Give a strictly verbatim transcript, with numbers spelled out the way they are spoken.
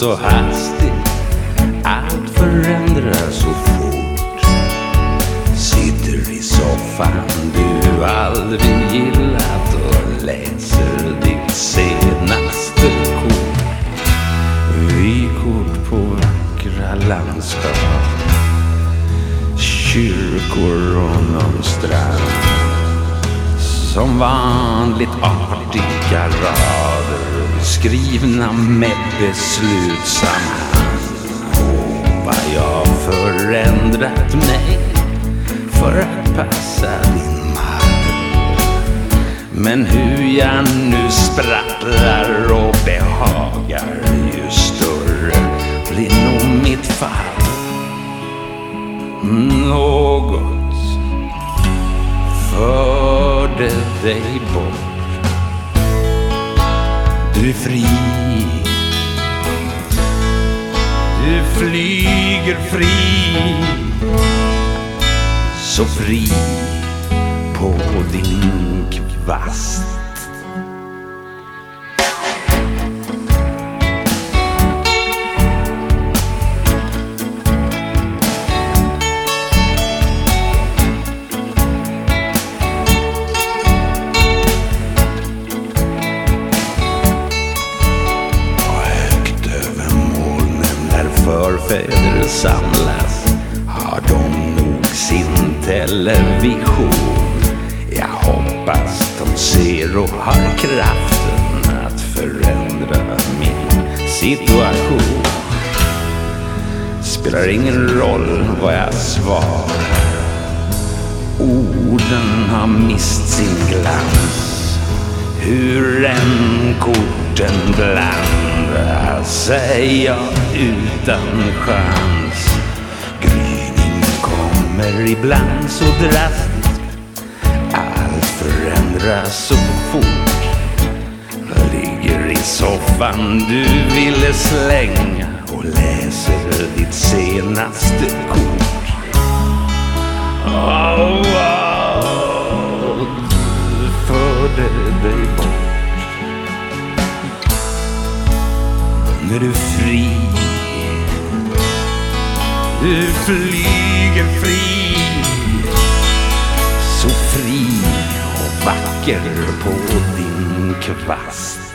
så hastigt, allt förändras så fort. Sitter i soffan du aldrig gillat och läser ditt senaste kort. Vykort på vackra landskap, kyrkor och någon strand. Som vanligt artiga rader skrivna med beslutsam hand. Och vad jag förändrat mig för att passa din mall. Men hur jag nu sprattlar och behagar, ju större blir nog mitt fall. Något förde dig bort. Du är fri, du flyger fri, så fri på din kvast. Förfäder samlas, har de nog sin television. Jag hoppas de ser och har kraften att förändra min situation. Spelar ingen roll vad jag svarar, orden har mist sin glans. Hur än korten blandas är jag utan chans. Gryningen kommer ibland så drastiskt, allt förändras så fort. Ligger i soffan du ville slänga och läser ditt senaste kort. Oh, oh, du förde dig bort. Nu är du fri, du flyger fri, så fri och vacker på din kvast.